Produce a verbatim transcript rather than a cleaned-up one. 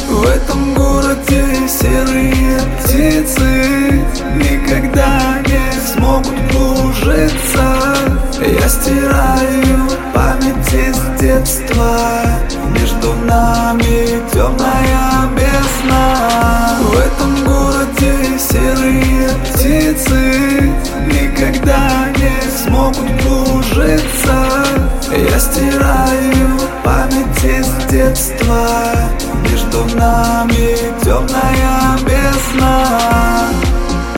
В этом городе серые птицы никогда не смогут кружиться. Я стираю память из детства, между нами темная бездна. В этом городе серые птицы никогда не смогут кружиться. Я стираю память из детства, между нами